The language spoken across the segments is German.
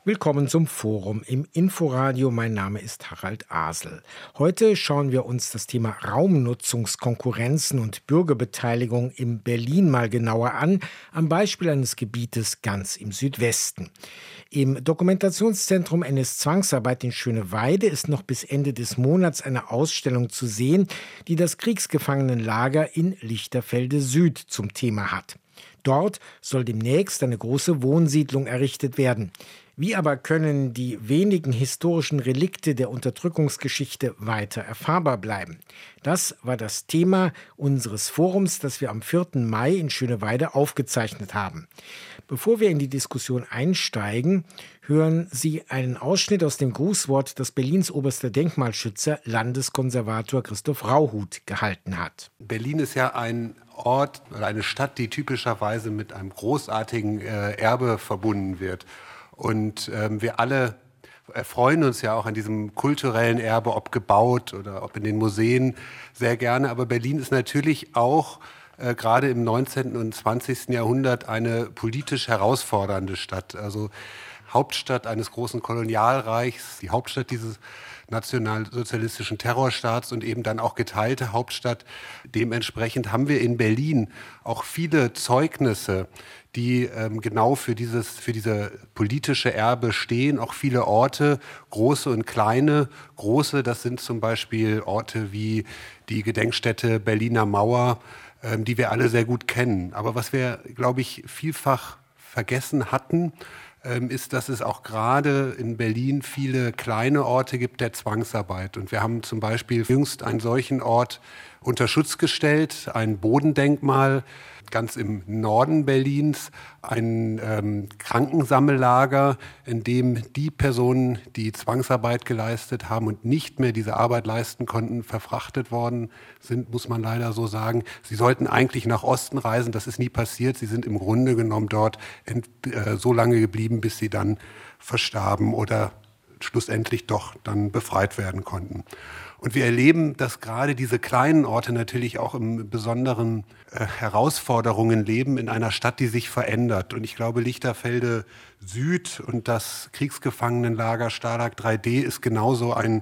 Willkommen zum Forum im Inforadio. Mein Name ist Harald Asel. Heute schauen wir uns das Thema Raumnutzungskonkurrenzen und Bürgerbeteiligung in Berlin mal genauer an, am Beispiel eines Gebietes ganz im Südwesten. Im Dokumentationszentrum NS Zwangsarbeit in Schöneweide ist noch bis Ende des Monats eine Ausstellung zu sehen, die das Kriegsgefangenenlager in Lichterfelde Süd zum Thema hat. Dort soll demnächst eine große Wohnsiedlung errichtet werden. Wie aber können die wenigen historischen Relikte der Unterdrückungsgeschichte weiter erfahrbar bleiben? Das war das Thema unseres Forums, das wir am 4. Mai in Schöneweide aufgezeichnet haben. Bevor wir in die Diskussion einsteigen, hören Sie einen Ausschnitt aus dem Grußwort, das Berlins oberster Denkmalschützer, Landeskonservator Christoph Rauhut, gehalten hat. Berlin ist ja ein Ort oder eine Stadt, die typischerweise mit einem großartigen Erbe verbunden wird. Und wir alle erfreuen uns ja auch an diesem kulturellen Erbe, ob gebaut oder ob in den Museen, sehr gerne. Aber Berlin ist natürlich auch gerade im 19. und 20. Jahrhundert eine politisch herausfordernde Stadt. Also Hauptstadt eines großen Kolonialreichs, die Hauptstadt dieses nationalsozialistischen Terrorstaats und eben dann auch geteilte Hauptstadt. Dementsprechend haben wir in Berlin auch viele Zeugnisse, die genau für diese politische Erbe stehen. Auch viele Orte, große und kleine. Große, das sind zum Beispiel Orte wie die Gedenkstätte Berliner Mauer, die wir alle sehr gut kennen. Aber was wir, glaube ich, vielfach vergessen hatten, ist, dass es auch gerade in Berlin viele kleine Orte gibt der Zwangsarbeit. Und wir haben zum Beispiel jüngst einen solchen Ort unter Schutz gestellt, ein Bodendenkmal ganz im Norden Berlins, ein Krankensammellager, in dem die Personen, die Zwangsarbeit geleistet haben und nicht mehr diese Arbeit leisten konnten, verfrachtet worden sind, muss man leider so sagen. Sie sollten eigentlich nach Osten reisen, das ist nie passiert. Sie sind im Grunde genommen dort so lange geblieben, bis sie dann verstarben oder schlussendlich doch dann befreit werden konnten. Und wir erleben, dass gerade diese kleinen Orte natürlich auch im besonderen Herausforderungen leben in einer Stadt, die sich verändert. Und ich glaube, Lichterfelde Süd und das Kriegsgefangenenlager Stalag 3D ist genauso ein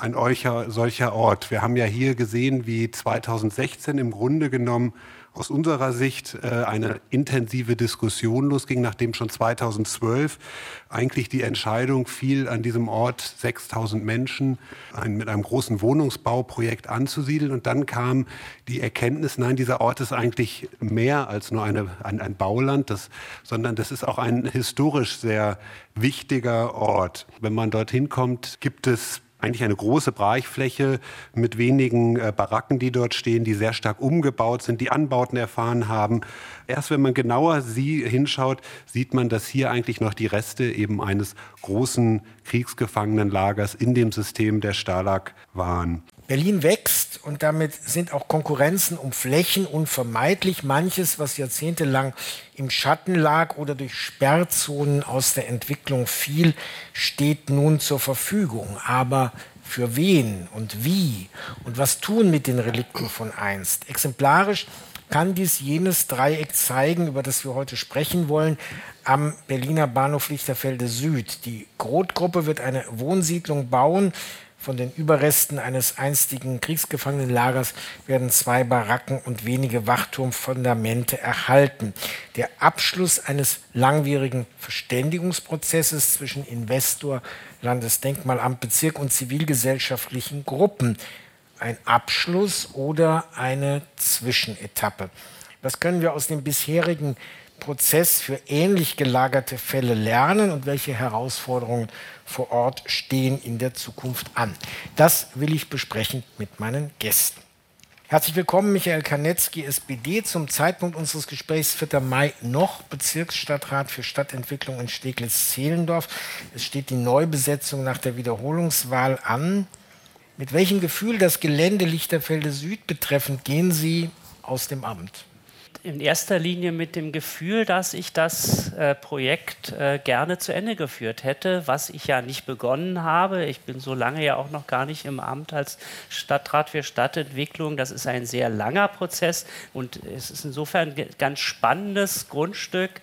solcher Ort. Wir haben ja hier gesehen, wie 2016 im Grunde genommen aus unserer Sicht eine intensive Diskussion losging, nachdem schon 2012 eigentlich die Entscheidung fiel, an diesem Ort 6.000 Menschen mit einem großen Wohnungsbauprojekt anzusiedeln. Und dann kam die Erkenntnis, nein, dieser Ort ist eigentlich mehr als nur ein Bauland, sondern das ist auch ein historisch sehr wichtiger Ort. Wenn man dorthin kommt, gibt es eigentlich eine große Brachfläche mit wenigen Baracken, die dort stehen, die sehr stark umgebaut sind, die Anbauten erfahren haben. Erst wenn man genauer hinschaut, sieht man, dass hier eigentlich noch die Reste eben eines großen Kriegsgefangenenlagers in dem System der Stalag waren. Berlin wächst und damit sind auch Konkurrenzen um Flächen unvermeidlich. Manches, was jahrzehntelang im Schatten lag oder durch Sperrzonen aus der Entwicklung fiel, steht nun zur Verfügung. Aber für wen und wie und was tun mit den Relikten von einst? Exemplarisch kann dies jenes Dreieck zeigen, über das wir heute sprechen wollen, am Berliner Bahnhof Lichterfelde Süd. Die Groth-Gruppe wird eine Wohnsiedlung bauen. Von den Überresten eines einstigen Kriegsgefangenenlagers werden 2 Baracken und wenige Wachturmfundamente erhalten. Der Abschluss eines langwierigen Verständigungsprozesses zwischen Investor, Landesdenkmalamt, Bezirk und zivilgesellschaftlichen Gruppen. Ein Abschluss oder eine Zwischenetappe. Was können wir aus dem bisherigen Prozess für ähnlich gelagerte Fälle lernen und welche Herausforderungen vor Ort stehen in der Zukunft an? Das will ich besprechen mit meinen Gästen. Herzlich willkommen, Michael Kanetzky, SPD, zum Zeitpunkt unseres Gesprächs 4. Mai noch Bezirksstadtrat für Stadtentwicklung in Steglitz-Zehlendorf. Es steht die Neubesetzung nach der Wiederholungswahl an. Mit welchem Gefühl das Gelände Lichterfelde Süd betreffend gehen Sie aus dem Amt? In erster Linie mit dem Gefühl, dass ich das Projekt gerne zu Ende geführt hätte, was ich ja nicht begonnen habe. Ich bin so lange ja auch noch gar nicht im Amt als Stadtrat für Stadtentwicklung. Das ist ein sehr langer Prozess und es ist insofern ein ganz spannendes Grundstück,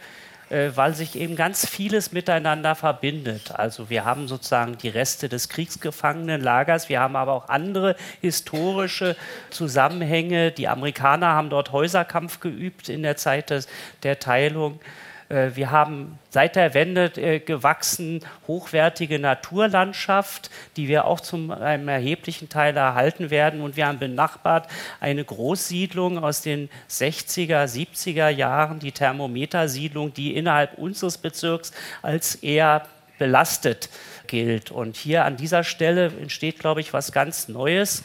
weil sich eben ganz vieles miteinander verbindet. Also wir haben sozusagen die Reste des Kriegsgefangenenlagers, wir haben aber auch andere historische Zusammenhänge. Die Amerikaner haben dort Häuserkampf geübt in der Zeit der Teilung. Wir haben seit der Wende gewachsen hochwertige Naturlandschaft, die wir auch zum einem erheblichen Teil erhalten werden. Und wir haben benachbart eine Großsiedlung aus den 60er, 70er Jahren, die Thermometersiedlung, die innerhalb unseres Bezirks als eher belastet gilt. Und hier an dieser Stelle entsteht, glaube ich, was ganz Neues.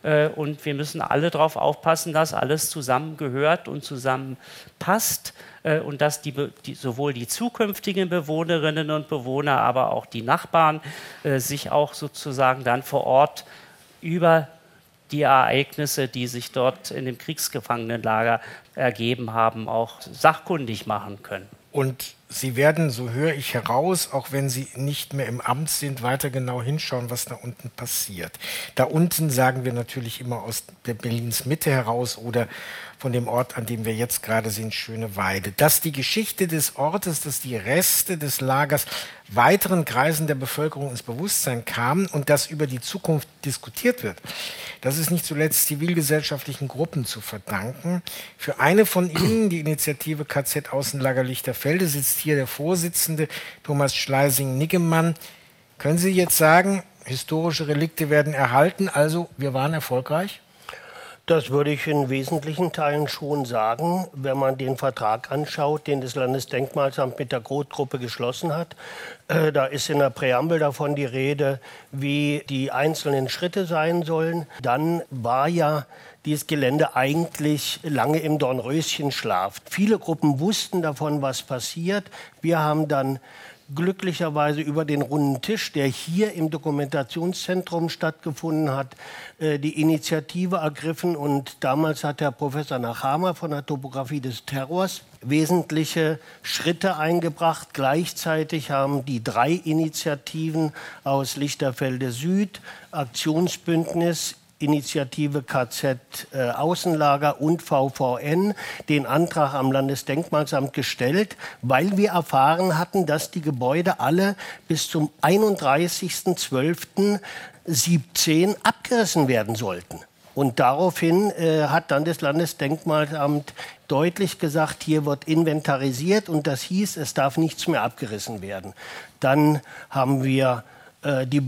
Und wir müssen alle darauf aufpassen, dass alles zusammengehört und zusammenpasst und dass sowohl die zukünftigen Bewohnerinnen und Bewohner, aber auch die Nachbarn sich auch sozusagen dann vor Ort über die Ereignisse, die sich dort in dem Kriegsgefangenenlager ergeben haben, auch sachkundig machen können. Und Sie werden, so höre ich heraus, auch wenn Sie nicht mehr im Amt sind, weiter genau hinschauen, was da unten passiert. Da unten sagen wir natürlich immer aus der Berlins Mitte heraus oder von dem Ort, an dem wir jetzt gerade sind, Schöneweide. Dass die Geschichte des Ortes, dass die Reste des Lagers weiteren Kreisen der Bevölkerung ins Bewusstsein kamen und dass über die Zukunft diskutiert wird, das ist nicht zuletzt zivilgesellschaftlichen Gruppen zu verdanken. Für eine von ihnen, die Initiative KZ Außenlager Lichterfelde, sitzt hier der Vorsitzende Thomas Schleising-Niggemann. Können Sie jetzt sagen, historische Relikte werden erhalten, also wir waren erfolgreich? Das würde ich in wesentlichen Teilen schon sagen, wenn man den Vertrag anschaut, den das Landesdenkmalsamt mit der Groth-Gruppe geschlossen hat. Da ist in der Präambel davon die Rede, wie die einzelnen Schritte sein sollen. Dann war ja dieses Gelände eigentlich lange im Dornröschenschlaf. Viele Gruppen wussten davon, was passiert. Wir haben dann glücklicherweise über den runden Tisch, der hier im Dokumentationszentrum stattgefunden hat, die Initiative ergriffen. Und damals hat Herr Professor Nachhammer von der Topographie des Terrors wesentliche Schritte eingebracht. Gleichzeitig haben die 3 Initiativen aus Lichterfelde Süd, Aktionsbündnis, Initiative KZ Außenlager und VVN den Antrag am Landesdenkmalsamt gestellt, weil wir erfahren hatten, dass die Gebäude alle bis zum 31.12.17 abgerissen werden sollten. Und daraufhin hat dann das Landesdenkmalamt deutlich gesagt, hier wird inventarisiert und das hieß, es darf nichts mehr abgerissen werden. Dann haben wir die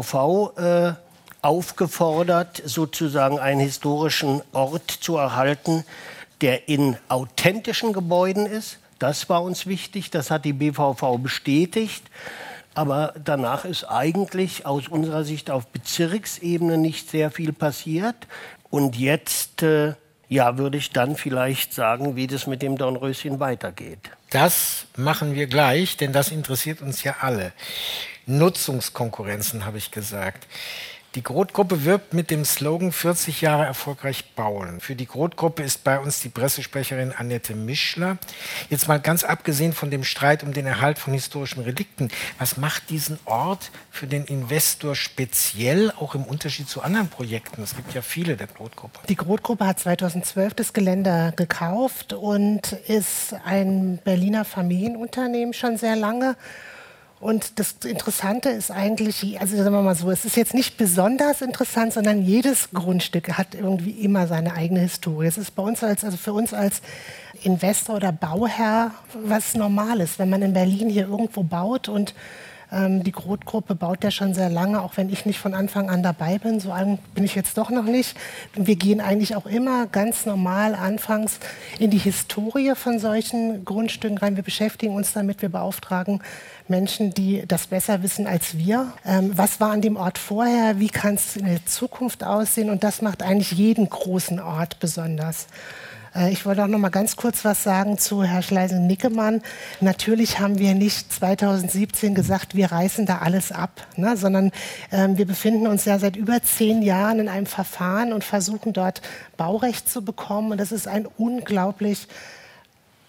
BVV aufgefordert, sozusagen einen historischen Ort zu erhalten, der in authentischen Gebäuden ist. Das war uns wichtig, das hat die BVV bestätigt. Aber danach ist eigentlich aus unserer Sicht auf Bezirksebene nicht sehr viel passiert. Und jetzt würde ich dann vielleicht sagen, wie das mit dem Dornröschen weitergeht. Das machen wir gleich, denn das interessiert uns ja alle. Nutzungskonkurrenzen, habe ich gesagt. Die Groth-Gruppe wirbt mit dem Slogan 40 Jahre erfolgreich bauen. Für die Groth-Gruppe ist bei uns die Pressesprecherin Annette Mischler. Jetzt mal ganz abgesehen von dem Streit um den Erhalt von historischen Relikten. Was macht diesen Ort für den Investor speziell, auch im Unterschied zu anderen Projekten? Es gibt ja viele der Groth-Gruppe. Die Groth-Gruppe hat 2012 das Gelände gekauft und ist ein Berliner Familienunternehmen schon sehr lange. Und das Interessante ist eigentlich, also sagen wir mal so, es ist jetzt nicht besonders interessant, sondern jedes Grundstück hat irgendwie immer seine eigene Historie. Es ist bei uns also für uns als Investor oder Bauherr was Normales, wenn man in Berlin hier irgendwo baut und die Groth-Gruppe baut ja schon sehr lange, auch wenn ich nicht von Anfang an dabei bin. So alt bin ich jetzt doch noch nicht. Wir gehen eigentlich auch immer ganz normal anfangs in die Historie von solchen Grundstücken rein. Wir beschäftigen uns damit, wir beauftragen Menschen, die das besser wissen als wir. Was war an dem Ort vorher? Wie kann es in der Zukunft aussehen? Und das macht eigentlich jeden großen Ort besonders. Ich wollte auch noch mal ganz kurz was sagen zu Herrn Schleising-Niggemann. Natürlich haben wir nicht 2017 gesagt, wir reißen da alles ab, ne? Sondern wir befinden uns ja seit über 10 Jahren in einem Verfahren und versuchen dort Baurecht zu bekommen. Und das ist ein unglaublich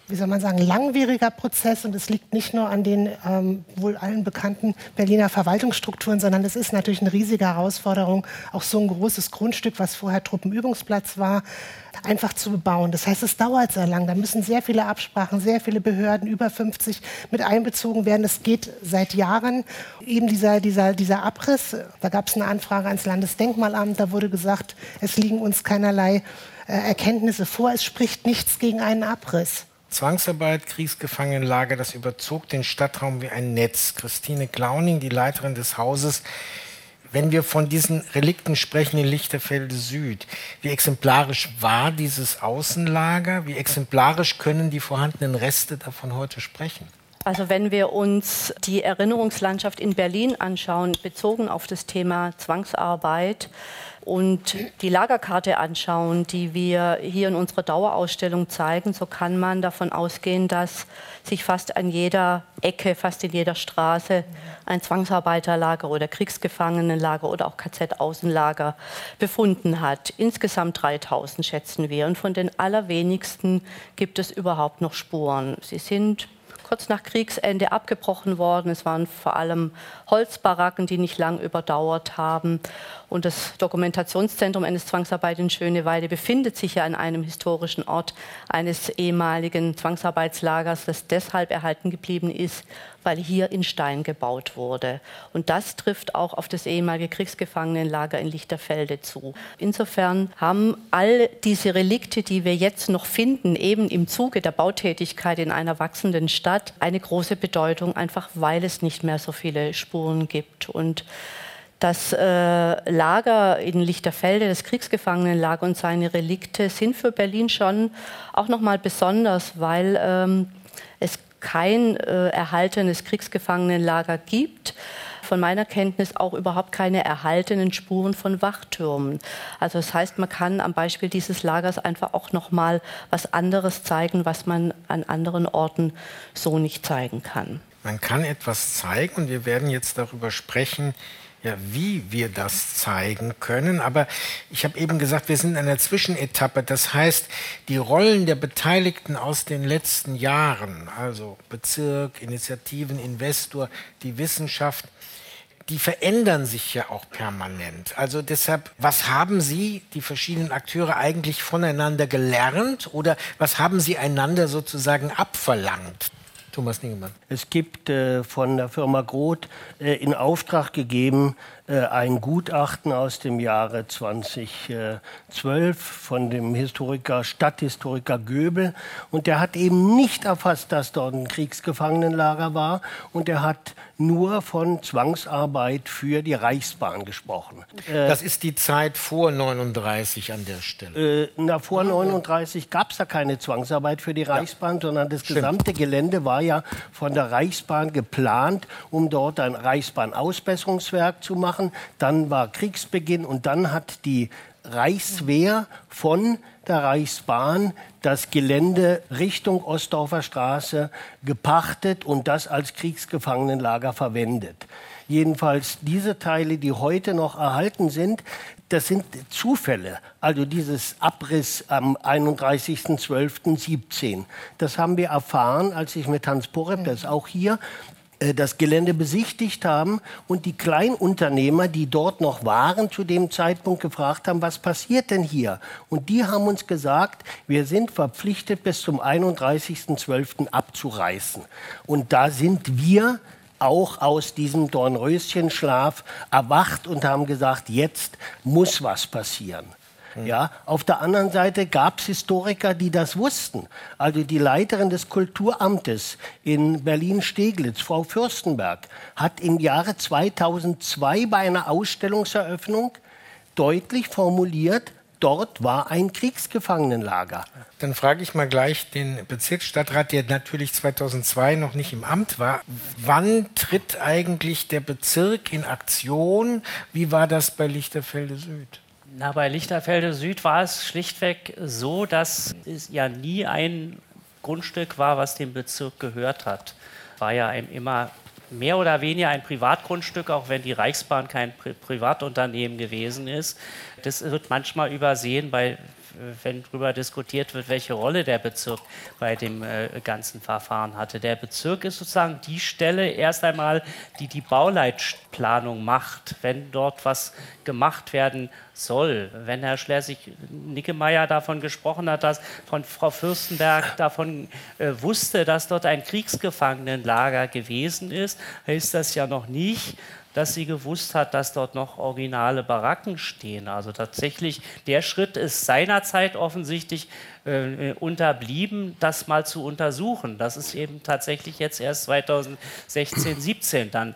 wie soll man sagen, langwieriger Prozess und es liegt nicht nur an den wohl allen bekannten Berliner Verwaltungsstrukturen, sondern es ist natürlich eine riesige Herausforderung, auch so ein großes Grundstück, was vorher Truppenübungsplatz war, einfach zu bebauen. Das heißt, es dauert sehr lang. Da müssen sehr viele Absprachen, sehr viele Behörden, über 50 mit einbezogen werden. Es geht seit Jahren. Eben dieser Abriss, da gab es eine Anfrage ans Landesdenkmalamt, da wurde gesagt, es liegen uns keinerlei Erkenntnisse vor, es spricht nichts gegen einen Abriss. Zwangsarbeit, Kriegsgefangenenlager, das überzog den Stadtraum wie ein Netz. Christine Glauning, die Leiterin des Hauses, wenn wir von diesen Relikten sprechen in Lichterfelde Süd, wie exemplarisch war dieses Außenlager? Wie exemplarisch können die vorhandenen Reste davon heute sprechen? Also wenn wir uns die Erinnerungslandschaft in Berlin anschauen, bezogen auf das Thema Zwangsarbeit, und die Lagerkarte anschauen, die wir hier in unserer Dauerausstellung zeigen, so kann man davon ausgehen, dass sich fast an jeder Ecke, fast in jeder Straße ein Zwangsarbeiterlager oder Kriegsgefangenenlager oder auch KZ-Außenlager befunden hat. Insgesamt 3000 schätzen wir. Und von den allerwenigsten gibt es überhaupt noch Spuren. Sie sind kurz nach Kriegsende abgebrochen worden. Es waren vor allem Holzbaracken, die nicht lang überdauert haben. Und das Dokumentationszentrum NS-Zwangsarbeit in Schöneweide befindet sich ja an einem historischen Ort eines ehemaligen Zwangsarbeitslagers, das deshalb erhalten geblieben ist, weil hier in Stein gebaut wurde. Und das trifft auch auf das ehemalige Kriegsgefangenenlager in Lichterfelde zu. Insofern haben all diese Relikte, die wir jetzt noch finden, eben im Zuge der Bautätigkeit in einer wachsenden Stadt, eine große Bedeutung, einfach weil es nicht mehr so viele Spuren gibt. Und das Lager in Lichterfelde, das Kriegsgefangenenlager und seine Relikte sind für Berlin schon auch noch mal besonders, weil es kein erhaltenes Kriegsgefangenenlager gibt. Von meiner Kenntnis auch überhaupt keine erhaltenen Spuren von Wachtürmen. Also das heißt, man kann am Beispiel dieses Lagers einfach auch noch mal was anderes zeigen, was man an anderen Orten so nicht zeigen kann. Man kann etwas zeigen und wir werden jetzt darüber sprechen, ja, wie wir das zeigen können. Aber ich habe eben gesagt, wir sind in einer Zwischenetappe. Das heißt, die Rollen der Beteiligten aus den letzten Jahren, also Bezirk, Initiativen, Investor, die Wissenschaft, die verändern sich ja auch permanent. Also deshalb, was haben Sie, die verschiedenen Akteure, eigentlich voneinander gelernt oder was haben Sie einander sozusagen abverlangt? Thomas Ningemann. Es gibt von der Firma Groth in Auftrag gegeben ein Gutachten aus dem Jahre 2012 von dem Stadthistoriker Göbel. Und der hat eben nicht erfasst, dass dort ein Kriegsgefangenenlager war. Und er hat nur von Zwangsarbeit für die Reichsbahn gesprochen. Das ist die Zeit vor 39 an der Stelle. Vor 39 gab es da keine Zwangsarbeit für die Reichsbahn, sondern das gesamte Gelände war ja von der Reichsbahn geplant, um dort ein Reichsbahnausbesserungswerk zu machen. Dann war Kriegsbeginn und dann hat die Reichswehr von der Reichsbahn das Gelände Richtung Ostdorfer Straße gepachtet und das als Kriegsgefangenenlager verwendet. Jedenfalls diese Teile, die heute noch erhalten sind, das sind Zufälle. Also dieses Abriss am 31.12.17. Das haben wir erfahren, als ich mit Hans Porep, der ist auch hier, das Gelände besichtigt haben und die Kleinunternehmer, die dort noch waren, zu dem Zeitpunkt gefragt haben, was passiert denn hier? Und die haben uns gesagt, wir sind verpflichtet, bis zum 31.12. abzureißen. Und da sind wir auch aus diesem Dornröschenschlaf erwacht und haben gesagt, jetzt muss was passieren. Ja, auf der anderen Seite gab es Historiker, die das wussten. Also die Leiterin des Kulturamtes in Berlin-Steglitz, Frau Fürstenberg, hat im Jahre 2002 bei einer Ausstellungseröffnung deutlich formuliert, dort war ein Kriegsgefangenenlager. Dann frage ich mal gleich den Bezirksstadtrat, der natürlich 2002 noch nicht im Amt war. Wann tritt eigentlich der Bezirk in Aktion? Wie war das bei Lichterfelde Süd? Na, bei Lichterfelde Süd war es schlichtweg so, dass es ja nie ein Grundstück war, was dem Bezirk gehört hat. War ja immer mehr oder weniger ein Privatgrundstück, auch wenn die Reichsbahn kein Privatunternehmen gewesen ist. Das wird manchmal übersehen bei wenn darüber diskutiert wird, welche Rolle der Bezirk bei dem ganzen Verfahren hatte. Der Bezirk ist sozusagen die Stelle erst einmal, die die Bauleitplanung macht, wenn dort was gemacht werden soll. Wenn Herr Schleswig-Nickemeyer davon gesprochen hat, dass von Frau Fürstenberg davon wusste, dass dort ein Kriegsgefangenenlager gewesen ist, heißt das ja noch nicht, dass sie gewusst hat, dass dort noch originale Baracken stehen. Also tatsächlich, der Schritt ist seinerzeit offensichtlich unterblieben, das mal zu untersuchen. Das ist eben tatsächlich jetzt erst 2016, 17 dann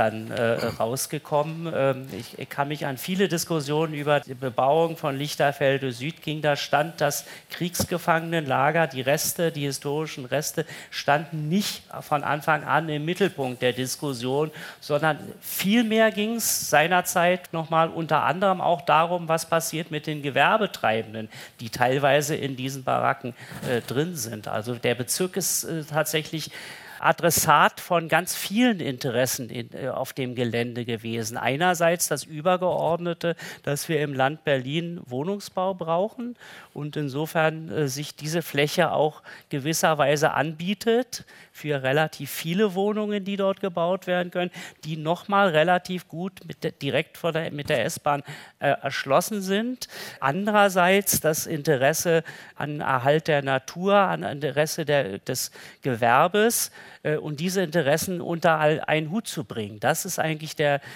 rausgekommen. Ich kann mich an viele Diskussionen über die Bebauung von Lichterfelde Süd ging. Da stand das Kriegsgefangenenlager, die historischen Reste, standen nicht von Anfang an im Mittelpunkt der Diskussion, sondern vielmehr ging es seinerzeit nochmal unter anderem auch darum, was passiert mit den Gewerbetreibenden, die teilweise in diesen Baracken drin sind. Also der Bezirk ist tatsächlich Adressat von ganz vielen Interessen auf dem Gelände gewesen. Einerseits das Übergeordnete, dass wir im Land Berlin Wohnungsbau brauchen und insofern sich diese Fläche auch gewisserweise anbietet für relativ viele Wohnungen, die dort gebaut werden können, die nochmal relativ gut direkt mit der S-Bahn erschlossen sind. Andererseits das Interesse an Erhalt der Natur, an Interesse des Gewerbes und diese Interessen unter einen Hut zu bringen. Das ist eigentlich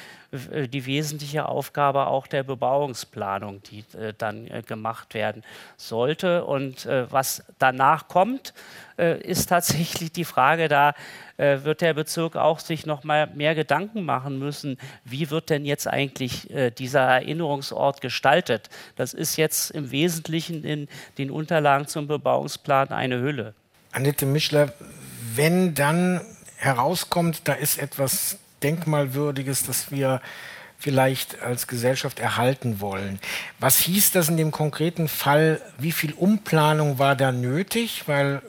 die wesentliche Aufgabe auch der Bebauungsplanung, die dann gemacht werden sollte. Und was danach kommt, ist tatsächlich die Frage, da wird der Bezirk auch sich noch mal mehr Gedanken machen müssen, wie wird denn jetzt eigentlich dieser Erinnerungsort gestaltet. Das ist jetzt im Wesentlichen in den Unterlagen zum Bebauungsplan eine Hülle. Annette Mischler, wenn dann herauskommt, da ist etwas Denkmalwürdiges, das wir vielleicht als Gesellschaft erhalten wollen. Was hieß das in dem konkreten Fall? Wie viel Umplanung war da nötig? Weil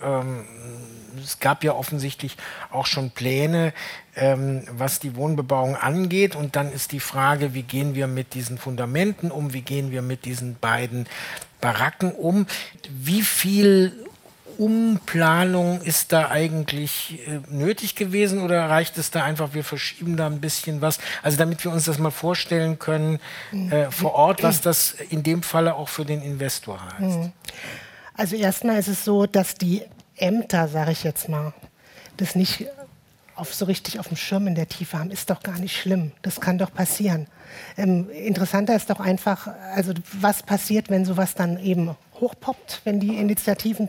es gab ja offensichtlich auch schon Pläne, was die Wohnbebauung angeht. Und dann ist die Frage, wie gehen wir mit diesen Fundamenten um? Wie gehen wir mit diesen beiden Baracken um? Wie viel Umplanung ist da eigentlich nötig gewesen oder reicht es da einfach, wir verschieben da ein bisschen was? Also damit wir uns das mal vorstellen können vor Ort, was das in dem Falle auch für den Investor heißt. Also erstmal ist es so, dass die Ämter, sage ich jetzt mal, das nicht so richtig auf dem Schirm in der Tiefe haben, ist doch gar nicht schlimm. Das kann doch passieren. Interessanter ist doch einfach, also was passiert, wenn sowas dann eben hochpoppt, wenn die Initiativen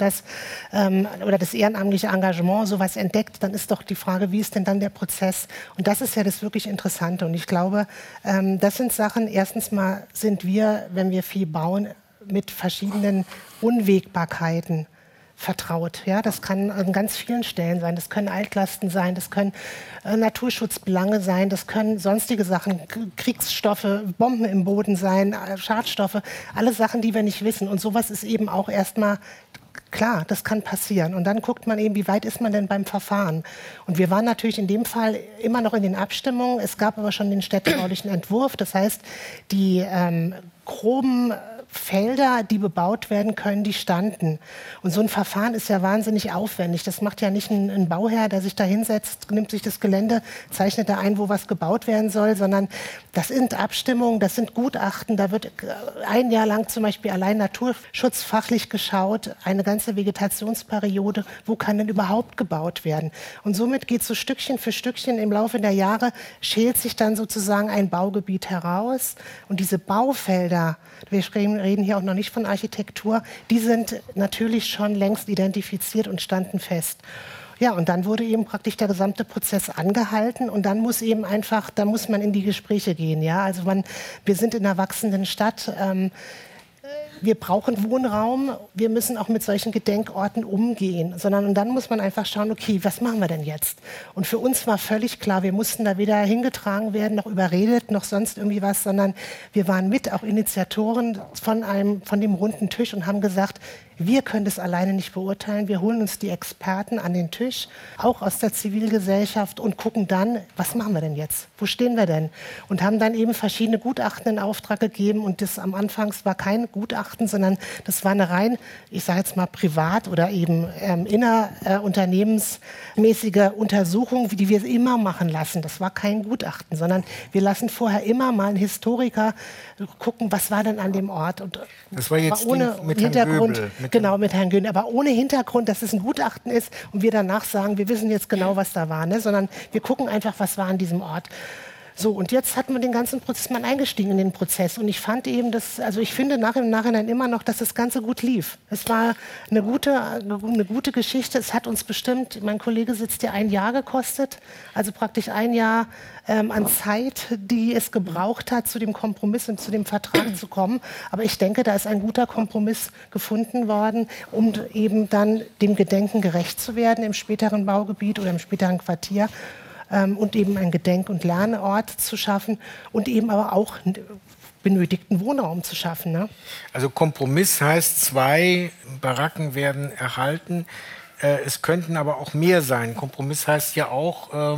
oder das ehrenamtliche Engagement sowas entdeckt, dann ist doch die Frage, wie ist denn dann der Prozess? Und das ist ja das wirklich Interessante. Und ich glaube, das sind Sachen, erstens mal sind wir, wenn wir viel bauen, mit verschiedenen Unwägbarkeiten vertraut. Ja, das kann an ganz vielen Stellen sein. Das können Altlasten sein, das können Naturschutzbelange sein, das können sonstige Sachen, Kriegsstoffe, Bomben im Boden sein, Schadstoffe, alle Sachen, die wir nicht wissen. Und sowas ist eben auch erstmal klar, das kann passieren. Und dann guckt man eben, wie weit ist man denn beim Verfahren? Und wir waren natürlich in dem Fall immer noch in den Abstimmungen. Es gab aber schon den städtebaulichen Entwurf. Das heißt, die groben Felder, die bebaut werden können, die standen. Und so ein Verfahren ist ja wahnsinnig aufwendig. Das macht ja nicht ein Bauherr, der sich da hinsetzt, nimmt sich das Gelände, zeichnet da ein, wo was gebaut werden soll, sondern das sind Abstimmungen, das sind Gutachten. Da wird ein Jahr lang zum Beispiel allein naturschutzfachlich geschaut, eine ganze Vegetationsperiode, wo kann denn überhaupt gebaut werden. Und somit geht so Stückchen für Stückchen im Laufe der Jahre, schält sich dann sozusagen ein Baugebiet heraus. Und diese Baufelder, wir reden hier auch noch nicht von Architektur, die sind natürlich schon längst identifiziert und standen fest. Ja, und dann wurde eben praktisch der gesamte Prozess angehalten und dann muss eben einfach, da muss man in die Gespräche gehen. Ja? Also wir sind in einer wachsenden Stadt, wir brauchen Wohnraum, wir müssen auch mit solchen Gedenkorten umgehen. Und dann muss man einfach schauen, okay, was machen wir denn jetzt? Und für uns war völlig klar, wir mussten da weder hingetragen werden, noch überredet, noch sonst irgendwie was, sondern wir waren mit auch Initiatoren von dem runden Tisch und haben gesagt, Wir können das alleine nicht beurteilen. Wir holen uns die Experten an den Tisch, auch aus der Zivilgesellschaft, und gucken dann, was machen wir denn jetzt? Wo stehen wir denn? Und haben dann eben verschiedene Gutachten in Auftrag gegeben. Und das am Anfang war kein Gutachten, sondern das war eine rein, ich sage jetzt mal privat oder eben innerunternehmensmäßige Untersuchung, die wir immer machen lassen. Das war kein Gutachten, sondern wir lassen vorher immer mal einen Historiker gucken, was war denn an dem Ort. Und das war jetzt ohne mit Hintergrund, Herrn Göbel. genau, mit Herrn Göbel, aber ohne Hintergrund, dass es ein Gutachten ist und wir danach sagen, wir wissen jetzt genau, was da war, ne? Sondern wir gucken einfach, was war an diesem Ort. So, und jetzt hatten wir den ganzen Prozess, mal eingestiegen in den Prozess. Und ich fand eben, ich finde im Nachhinein immer noch, dass das Ganze gut lief. Es war eine gute Geschichte. Es hat uns bestimmt, mein Kollege sitzt hier, 1 Jahr gekostet. Also praktisch 1 Jahr an Zeit, die es gebraucht hat, zu dem Kompromiss und zu dem Vertrag zu kommen. Aber ich denke, da ist ein guter Kompromiss gefunden worden, um eben dann dem Gedenken gerecht zu werden im späteren Baugebiet oder im späteren Quartier. Und eben einen Gedenk- und Lernort zu schaffen und eben aber auch benötigten Wohnraum zu schaffen. Ne? Also Kompromiss heißt, 2 Baracken werden erhalten. Es könnten aber auch mehr sein. Kompromiss heißt ja auch,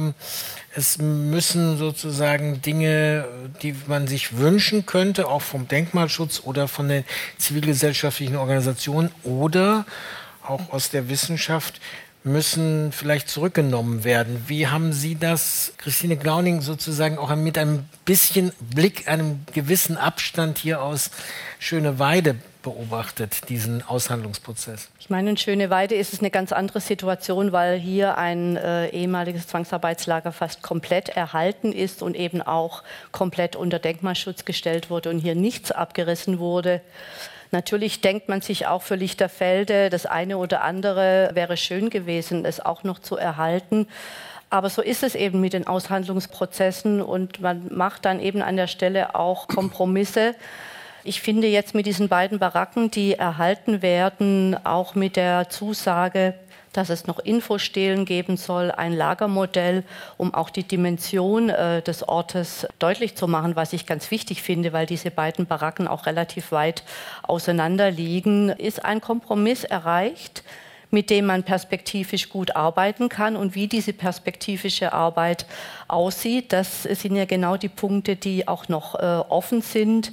es müssen sozusagen Dinge, die man sich wünschen könnte, auch vom Denkmalschutz oder von den zivilgesellschaftlichen Organisationen oder auch aus der Wissenschaft, müssen vielleicht zurückgenommen werden. Wie haben Sie das, Christine Glauning, sozusagen auch mit einem bisschen Blick, einem gewissen Abstand hier aus Schöneweide beobachtet, diesen Aushandlungsprozess? Ich meine, in Schöneweide ist es eine ganz andere Situation, weil hier ein ehemaliges Zwangsarbeitslager fast komplett erhalten ist und eben auch komplett unter Denkmalschutz gestellt wurde und hier nichts abgerissen wurde. Natürlich denkt man sich auch für Lichterfelde, das eine oder andere wäre schön gewesen, es auch noch zu erhalten. Aber so ist es eben mit den Aushandlungsprozessen und man macht dann eben an der Stelle auch Kompromisse. Ich finde jetzt mit diesen beiden Baracken, die erhalten werden, auch mit der Zusage, dass es noch Infostelen geben soll, ein Lagermodell, um auch die Dimension des Ortes deutlich zu machen, was ich ganz wichtig finde, weil diese beiden Baracken auch relativ weit auseinander liegen, ist ein Kompromiss erreicht, mit dem man perspektivisch gut arbeiten kann. Und wie diese perspektivische Arbeit aussieht, das sind ja genau die Punkte, die auch noch offen sind.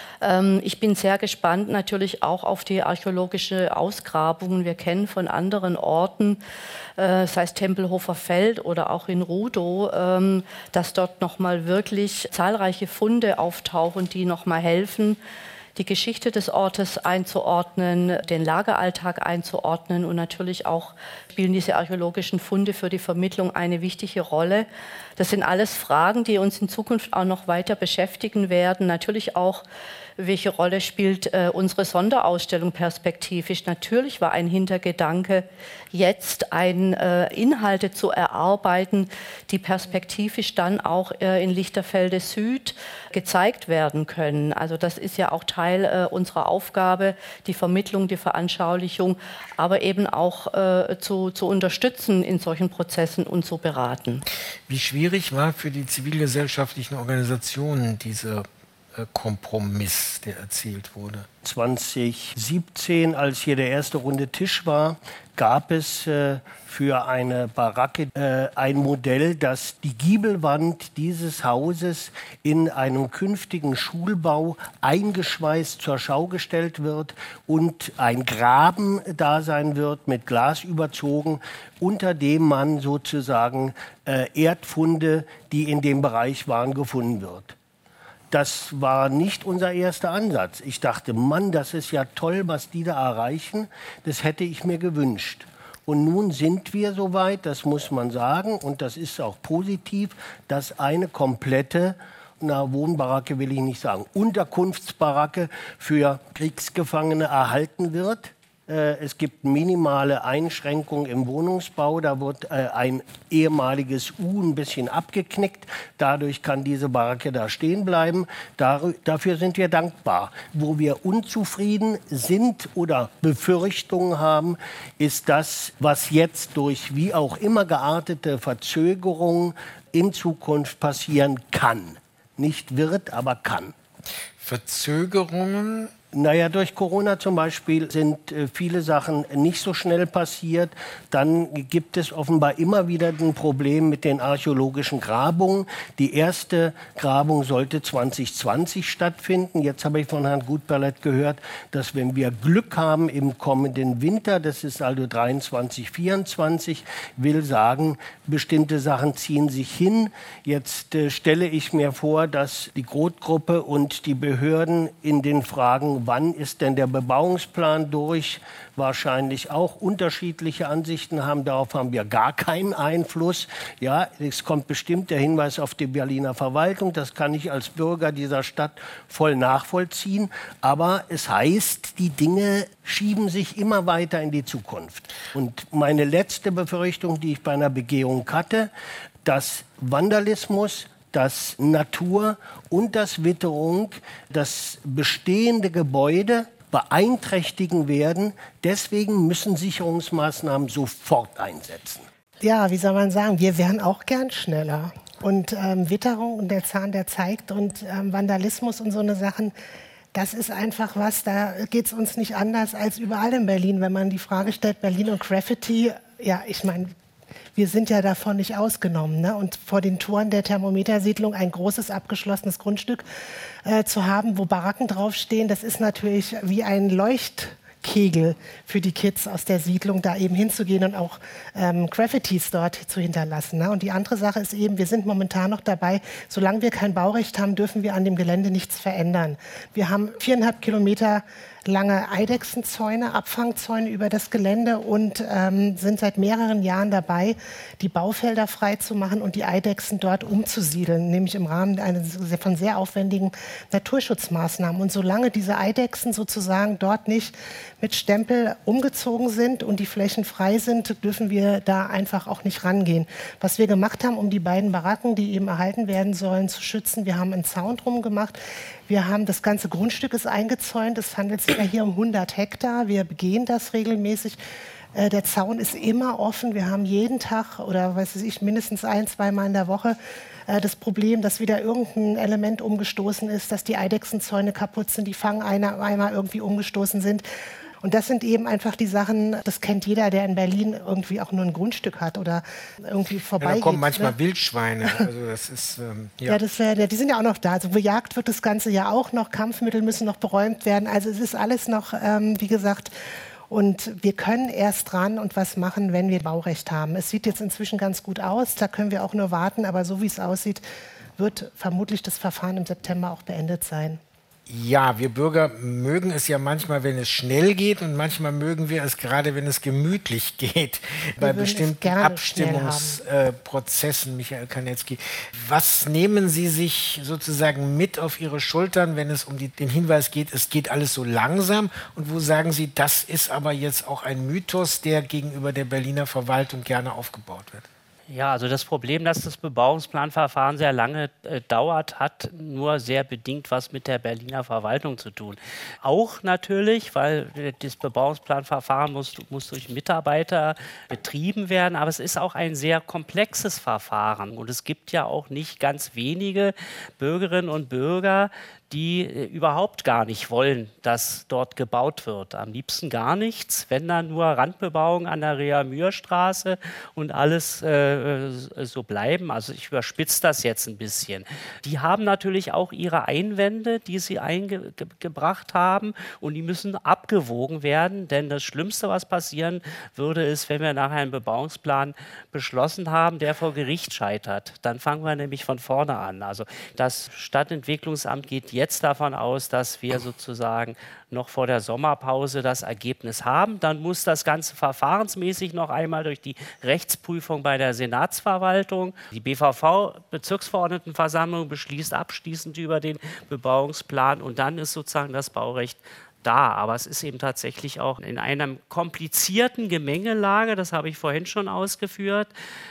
Ich bin sehr gespannt natürlich auch auf die archäologische Ausgrabungen. Wir kennen von anderen Orten, sei es Tempelhofer Feld oder auch in Rudow, dass dort nochmal wirklich zahlreiche Funde auftauchen, die nochmal helfen, die Geschichte des Ortes einzuordnen, den Lageralltag einzuordnen und natürlich auch spielen diese archäologischen Funde für die Vermittlung eine wichtige Rolle. Das sind alles Fragen, die uns in Zukunft auch noch weiter beschäftigen werden. Natürlich auch, welche Rolle spielt unsere Sonderausstellung perspektivisch? Natürlich war ein Hintergedanke, jetzt Inhalte zu erarbeiten, die perspektivisch dann auch in Lichterfelde Süd gezeigt werden können. Also das ist ja auch Teil unserer Aufgabe, die Vermittlung, die Veranschaulichung, aber eben auch zu unterstützen in solchen Prozessen und zu beraten. Wie schwierig war für die zivilgesellschaftlichen Organisationen dieser Kompromiss, der erzielt wurde? 2017, als hier der erste runde Tisch war, gab es für eine Baracke ein Modell, dass die Giebelwand dieses Hauses in einem künftigen Schulbau eingeschweißt zur Schau gestellt wird und ein Graben da sein wird, mit Glas überzogen, unter dem man sozusagen Erdfunde, die in dem Bereich waren, gefunden wird. Das war nicht unser erster Ansatz. Ich dachte, Mann, das ist ja toll, was die da erreichen. Das hätte ich mir gewünscht. Und nun sind wir soweit, das muss man sagen, und das ist auch positiv, dass eine komplette, Wohnbaracke will ich nicht sagen, Unterkunftsbaracke für Kriegsgefangene erhalten wird. Es gibt minimale Einschränkungen im Wohnungsbau. Da wird ein ehemaliges U ein bisschen abgeknickt. Dadurch kann diese Baracke da stehen bleiben. Dafür sind wir dankbar. Wo wir unzufrieden sind oder Befürchtungen haben, ist das, was jetzt durch wie auch immer geartete Verzögerungen in Zukunft passieren kann. Nicht wird, aber kann. Verzögerungen Naja, durch Corona zum Beispiel sind viele Sachen nicht so schnell passiert. Dann gibt es offenbar immer wieder ein Problem mit den archäologischen Grabungen. Die erste Grabung sollte 2020 stattfinden. Jetzt habe ich von Herrn Gutberlet gehört, dass wenn wir Glück haben im kommenden Winter, das ist also 23, 24, will sagen, bestimmte Sachen ziehen sich hin. Jetzt stelle ich mir vor, dass die Groth-Gruppe und die Behörden in den Fragen, wann ist denn der Bebauungsplan durch, wahrscheinlich auch unterschiedliche Ansichten haben. Darauf haben wir gar keinen Einfluss. Ja, es kommt bestimmt der Hinweis auf die Berliner Verwaltung. Das kann ich als Bürger dieser Stadt voll nachvollziehen. Aber es heißt, die Dinge schieben sich immer weiter in die Zukunft. Und meine letzte Befürchtung, die ich bei einer Begehung hatte, dass Vandalismus, dass Natur und das Witterung das bestehende Gebäude beeinträchtigen werden. Deswegen müssen Sicherungsmaßnahmen sofort einsetzen. Ja, wie soll man sagen, wir wären auch gern schneller. Und Witterung und der Zahn, der zeigt, und Vandalismus und so eine Sachen, das ist einfach was, da geht es uns nicht anders als überall in Berlin. Wenn man die Frage stellt, Berlin und Graffiti, ja, ich meine, wir sind ja davon nicht ausgenommen. Ne? Und vor den Toren der Thermometersiedlung ein großes abgeschlossenes Grundstück zu haben, wo Baracken draufstehen, das ist natürlich wie ein Leuchtkegel für die Kids aus der Siedlung, da eben hinzugehen und auch Graffitis dort zu hinterlassen. Ne? Und die andere Sache ist eben, wir sind momentan noch dabei, solange wir kein Baurecht haben, dürfen wir an dem Gelände nichts verändern. Wir haben 4,5 Kilometer lange Eidechsenzäune, Abfangzäune über das Gelände und sind seit mehreren Jahren dabei, die Baufelder freizumachen und die Eidechsen dort umzusiedeln, nämlich im Rahmen von sehr aufwendigen Naturschutzmaßnahmen. Und solange diese Eidechsen sozusagen dort nicht mit Stempel umgezogen sind und die Flächen frei sind, dürfen wir da einfach auch nicht rangehen. Was wir gemacht haben, um die beiden Baracken, die eben erhalten werden sollen, zu schützen, wir haben einen Zaun drum gemacht. Wir haben das ganze Grundstück ist eingezäunt. Es handelt sich ja hier um 100 Hektar. Wir begehen das regelmäßig. Der Zaun ist immer offen. Wir haben jeden Tag oder weiß ich, mindestens 1-2 Mal in der Woche das Problem, dass wieder irgendein Element umgestoßen ist, dass die Eidechsenzäune kaputt sind, die Fangeimer irgendwie umgestoßen sind. Und das sind eben einfach die Sachen, das kennt jeder, der in Berlin irgendwie auch nur ein Grundstück hat oder irgendwie vorbeigeht. Ja, da kommen manchmal Wildschweine. Also das ist, ja, die sind ja auch noch da. Also bejagt wird das ganze Jahr auch noch. Kampfmittel müssen noch beräumt werden. Also es ist alles noch, wie gesagt, und wir können erst dran und was machen, wenn wir Baurecht haben. Es sieht jetzt inzwischen ganz gut aus. Da können wir auch nur warten. Aber so wie es aussieht, wird vermutlich das Verfahren im September auch beendet sein. Ja, wir Bürger mögen es ja manchmal, wenn es schnell geht, und manchmal mögen wir es gerade, wenn es gemütlich geht. Bei bestimmten Abstimmungsprozessen, Michael Kanetzki. Was nehmen Sie sich sozusagen mit auf Ihre Schultern, wenn es um den Hinweis geht, es geht alles so langsam? Und wo sagen Sie, das ist aber jetzt auch ein Mythos, der gegenüber der Berliner Verwaltung gerne aufgebaut wird? Ja, also das Problem, dass das Bebauungsplanverfahren sehr lange dauert, hat nur sehr bedingt was mit der Berliner Verwaltung zu tun. Auch natürlich, weil das Bebauungsplanverfahren muss durch Mitarbeiter betrieben werden, aber es ist auch ein sehr komplexes Verfahren. Und es gibt ja auch nicht ganz wenige Bürgerinnen und Bürger, die überhaupt gar nicht wollen, dass dort gebaut wird. Am liebsten gar nichts, wenn dann nur Randbebauung an der Reha-Mühr-Straße und alles so bleiben. Also ich überspitze das jetzt ein bisschen. Die haben natürlich auch ihre Einwände, die sie eingebracht haben, und die müssen abgewogen werden, denn das Schlimmste, was passieren würde, ist, wenn wir nachher einen Bebauungsplan beschlossen haben, der vor Gericht scheitert. Dann fangen wir nämlich von vorne an. Also das Stadtentwicklungsamt geht jetzt davon aus, dass wir sozusagen noch vor der Sommerpause das Ergebnis haben. Dann muss das Ganze verfahrensmäßig noch einmal durch die Rechtsprüfung bei der Senatsverwaltung. Die BVV-Bezirksverordnetenversammlung beschließt abschließend über den Bebauungsplan, und dann ist sozusagen das Baurecht da. Aber es ist eben tatsächlich auch in einer komplizierten Gemengelage, das habe ich vorhin schon ausgeführt,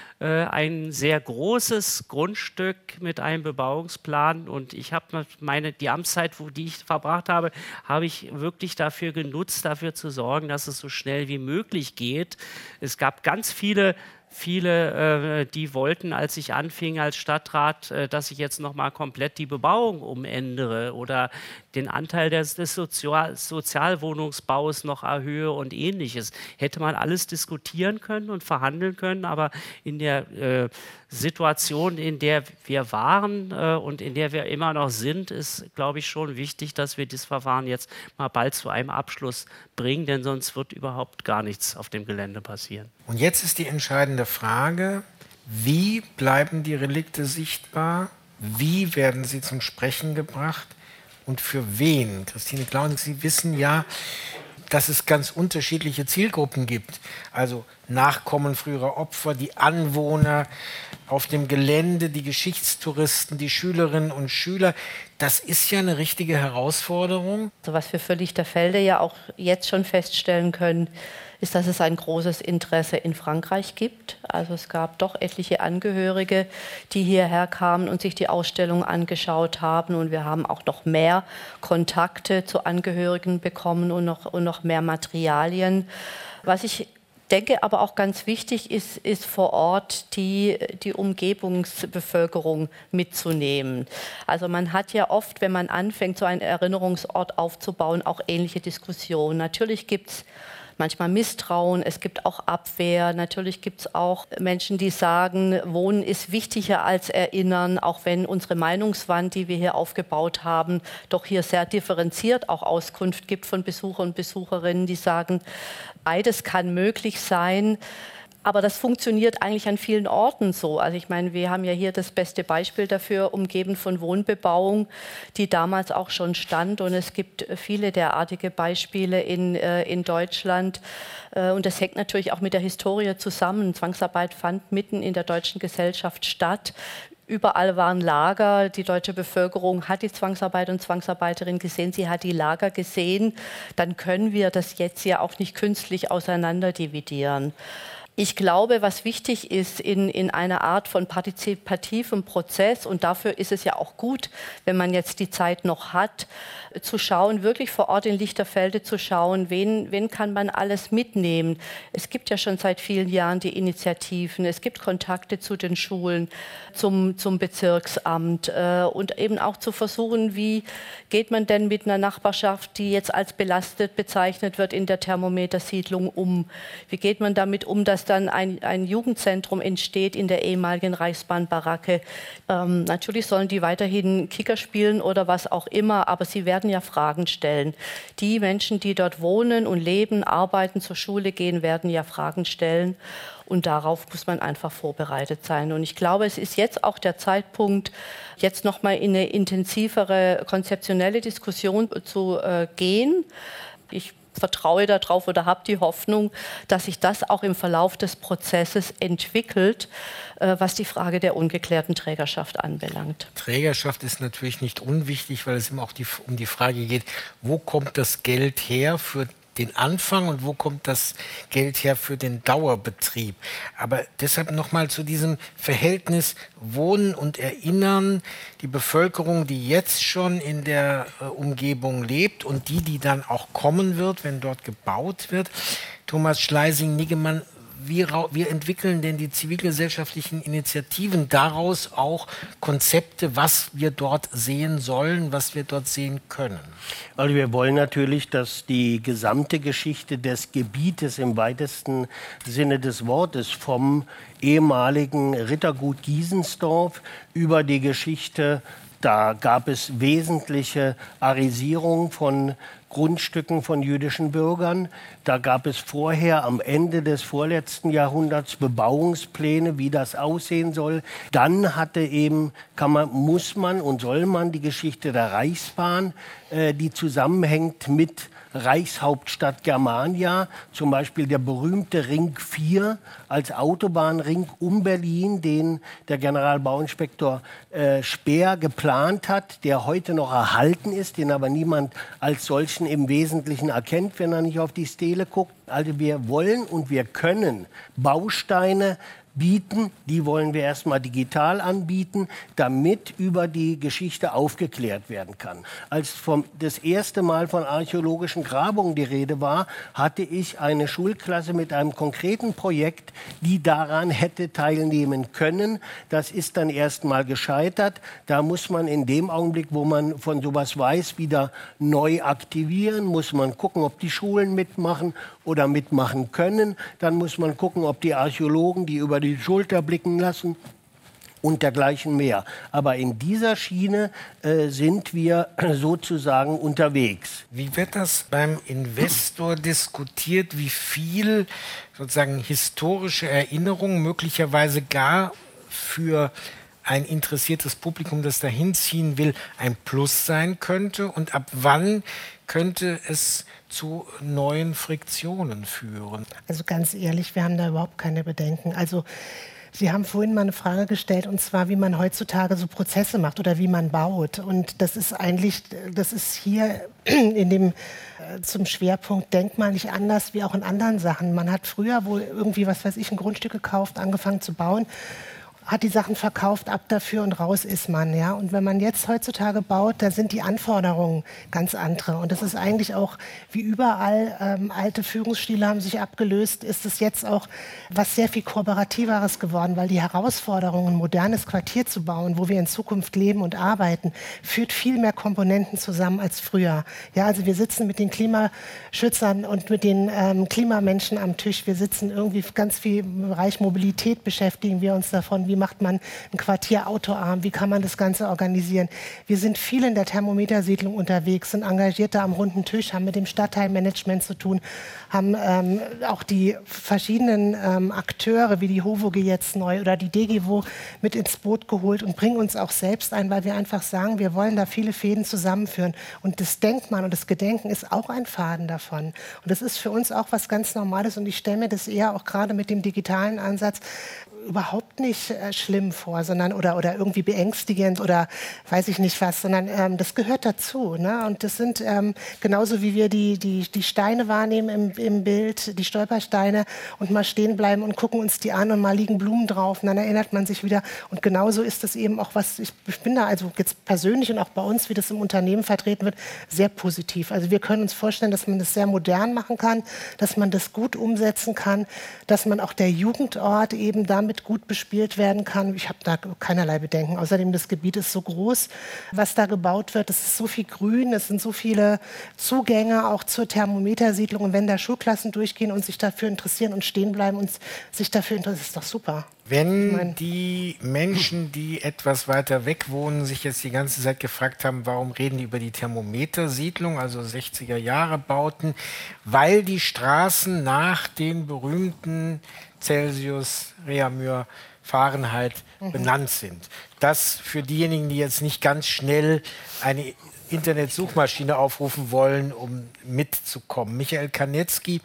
ein sehr großes Grundstück mit einem Bebauungsplan, und ich habe die Amtszeit, die ich verbracht habe, habe ich wirklich dafür genutzt, dafür zu sorgen, dass es so schnell wie möglich geht. Es gab ganz viele viele, die wollten, als ich anfing als Stadtrat, dass ich jetzt nochmal komplett die Bebauung umändere oder den Anteil des Sozialwohnungsbaus noch erhöhe und Ähnliches. Hätte man alles diskutieren können und verhandeln können, aber in der Situation, in der wir waren und in der wir immer noch sind, ist, glaube ich, schon wichtig, dass wir das Verfahren jetzt mal bald zu einem Abschluss bringen, denn sonst wird überhaupt gar nichts auf dem Gelände passieren. Und jetzt ist die entscheidende Frage, wie bleiben die Relikte sichtbar? Wie werden sie zum Sprechen gebracht? Und für wen? Christine Klaunig, Sie wissen ja, dass es ganz unterschiedliche Zielgruppen gibt. Also Nachkommen früherer Opfer, die Anwohner auf dem Gelände, die Geschichtstouristen, die Schülerinnen und Schüler. Das ist ja eine richtige Herausforderung. Also was wir für Lichterfelde ja auch jetzt schon feststellen können, ist, dass es ein großes Interesse in Frankreich gibt. Also es gab doch etliche Angehörige, die hierher kamen und sich die Ausstellung angeschaut haben. Und wir haben auch noch mehr Kontakte zu Angehörigen bekommen und noch mehr Materialien. Was ich denke aber auch ganz wichtig ist vor Ort die Umgebungsbevölkerung mitzunehmen. Also man hat ja oft, wenn man anfängt, so einen Erinnerungsort aufzubauen, auch ähnliche Diskussionen. Natürlich gibt es manchmal Misstrauen, es gibt auch Abwehr. Natürlich gibt es auch Menschen, die sagen, Wohnen ist wichtiger als Erinnern, auch wenn unsere Meinungswand, die wir hier aufgebaut haben, doch hier sehr differenziert auch Auskunft gibt von Besuchern und Besucherinnen, die sagen, beides kann möglich sein. Aber das funktioniert eigentlich an vielen Orten so. Also ich meine, wir haben ja hier das beste Beispiel dafür, umgeben von Wohnbebauung, die damals auch schon stand. Und es gibt viele derartige Beispiele in Deutschland. Und das hängt natürlich auch mit der Historie zusammen. Zwangsarbeit fand mitten in der deutschen Gesellschaft statt. Überall waren Lager. Die deutsche Bevölkerung hat die Zwangsarbeit und Zwangsarbeiterin gesehen. Sie hat die Lager gesehen. Dann können wir das jetzt ja auch nicht künstlich auseinanderdividieren. Ich glaube, was wichtig ist in einer Art von partizipativem Prozess, und dafür ist es ja auch gut, wenn man jetzt die Zeit noch hat, zu schauen, wirklich vor Ort in Lichterfelde zu schauen, wen kann man alles mitnehmen. Es gibt ja schon seit vielen Jahren die Initiativen, es gibt Kontakte zu den Schulen, zum Bezirksamt und eben auch zu versuchen, wie geht man denn mit einer Nachbarschaft, die jetzt als belastet bezeichnet wird in der Thermometersiedlung um? Wie geht man damit um, dass dann ein Jugendzentrum entsteht in der ehemaligen Reichsbahnbaracke? Natürlich sollen die weiterhin Kicker spielen oder was auch immer, aber sie werden ja Fragen stellen. Die Menschen, die dort wohnen und leben, arbeiten, zur Schule gehen, werden ja Fragen stellen. Und darauf muss man einfach vorbereitet sein. Und ich glaube, es ist jetzt auch der Zeitpunkt, jetzt noch mal in eine intensivere konzeptionelle Diskussion zu gehen. Ich vertraue darauf oder habe die Hoffnung, dass sich das auch im Verlauf des Prozesses entwickelt, was die Frage der ungeklärten Trägerschaft anbelangt. Trägerschaft ist natürlich nicht unwichtig, weil es immer auch um die Frage geht, wo kommt das Geld her für den Anfang und wo kommt das Geld her für den Dauerbetrieb. Aber deshalb nochmal zu diesem Verhältnis Wohnen und Erinnern, die Bevölkerung, die jetzt schon in der Umgebung lebt und die dann auch kommen wird, wenn dort gebaut wird. Thomas Schleising-Niggemann, wie entwickeln denn die zivilgesellschaftlichen Initiativen daraus auch Konzepte, was wir dort sehen sollen, was wir dort sehen können? Also wir wollen natürlich, dass die gesamte Geschichte des Gebietes im weitesten Sinne des Wortes vom ehemaligen Rittergut Giesensdorf über die Geschichte, da gab es wesentliche Arisierung von Grundstücken von jüdischen Bürgern. Da gab es vorher am Ende des vorletzten Jahrhunderts Bebauungspläne, wie das aussehen soll. Dann muss man und soll man die Geschichte der Reichsbahn, die zusammenhängt mit Reichshauptstadt Germania, zum Beispiel der berühmte Ring 4 als Autobahnring um Berlin, den der Generalbauinspektor Speer geplant hat, der heute noch erhalten ist, den aber niemand als solchen im Wesentlichen erkennt, wenn er nicht auf die Stele guckt. Also wir wollen und wir können Bausteine bieten, die wollen wir erstmal digital anbieten, damit über die Geschichte aufgeklärt werden kann. Als das erste Mal von archäologischen Grabungen die Rede war, hatte ich eine Schulklasse mit einem konkreten Projekt, die daran hätte teilnehmen können. Das ist dann erstmal gescheitert. Da muss man in dem Augenblick, wo man von sowas weiß, wieder neu aktivieren, muss man gucken, ob die Schulen mitmachen oder mitmachen können. Dann muss man gucken, ob die Archäologen, die über die Schulter blicken lassen und dergleichen mehr. Aber in dieser Schiene sind wir sozusagen unterwegs. Wie wird das beim Investor diskutiert, wie viel sozusagen historische Erinnerungen möglicherweise gar für ein interessiertes Publikum, das dahin ziehen will, ein Plus sein könnte? Und ab wann könnte es zu neuen Friktionen führen? Also ganz ehrlich, wir haben da überhaupt keine Bedenken. Also Sie haben vorhin mal eine Frage gestellt, und zwar, wie man heutzutage so Prozesse macht oder wie man baut. Und das ist hier in dem zum Schwerpunkt Denkmal nicht anders wie auch in anderen Sachen. Man hat früher wohl irgendwie, was weiß ich, ein Grundstück gekauft, angefangen zu bauen, hat die Sachen verkauft, ab dafür und raus ist man. Ja? Und wenn man jetzt heutzutage baut, da sind die Anforderungen ganz andere. Und das ist eigentlich auch wie überall, alte Führungsstile haben sich abgelöst, ist es jetzt auch was sehr viel kooperativeres geworden, weil die Herausforderung, ein modernes Quartier zu bauen, wo wir in Zukunft leben und arbeiten, führt viel mehr Komponenten zusammen als früher. Ja, also wir sitzen mit den Klimaschützern und mit den Klimamenschen am Tisch. Wir sitzen irgendwie ganz viel im Bereich Mobilität, beschäftigen wir uns davon, wie macht man ein Quartier autoarm, wie kann man das Ganze organisieren. Wir sind viel in der Thermometersiedlung unterwegs, sind engagiert da am runden Tisch, haben mit dem Stadtteilmanagement zu tun, haben auch die verschiedenen Akteure wie die HOVOG jetzt neu oder die DGWO mit ins Boot geholt und bringen uns auch selbst ein, weil wir einfach sagen, wir wollen da viele Fäden zusammenführen. Und das Denkmal und das Gedenken ist auch ein Faden davon. Und das ist für uns auch was ganz Normales. Und ich stelle mir das eher auch gerade mit dem digitalen Ansatz überhaupt nicht schlimm vor, sondern oder irgendwie beängstigend oder weiß ich nicht was, sondern das gehört dazu. Ne? Und das sind genauso wie wir die Steine wahrnehmen im Bild, die Stolpersteine und mal stehen bleiben und gucken uns die an und mal liegen Blumen drauf und dann erinnert man sich wieder. Und genauso ist das eben auch was, ich bin da also jetzt persönlich und auch bei uns, wie das im Unternehmen vertreten wird, sehr positiv. Also wir können uns vorstellen, dass man das sehr modern machen kann, dass man das gut umsetzen kann, dass man auch der Jugendort eben damit gut bespielt werden kann. Ich habe da keinerlei Bedenken. Außerdem, das Gebiet ist so groß, was da gebaut wird. Es ist so viel Grün, es sind so viele Zugänge auch zur Thermometersiedlung. Und wenn da Schulklassen durchgehen und sich dafür interessieren und stehen bleiben und sich dafür interessieren, ist doch super. Wenn die Menschen, die etwas weiter weg wohnen, sich jetzt die ganze Zeit gefragt haben, warum reden die über die Thermometersiedlung, also 60er Jahre Bauten, weil die Straßen nach den berühmten Celsius, Reaumur, Fahrenheit benannt sind. Das für diejenigen, die jetzt nicht ganz schnell eine Internetsuchmaschine aufrufen wollen, um mitzukommen. Michael Karnetzky,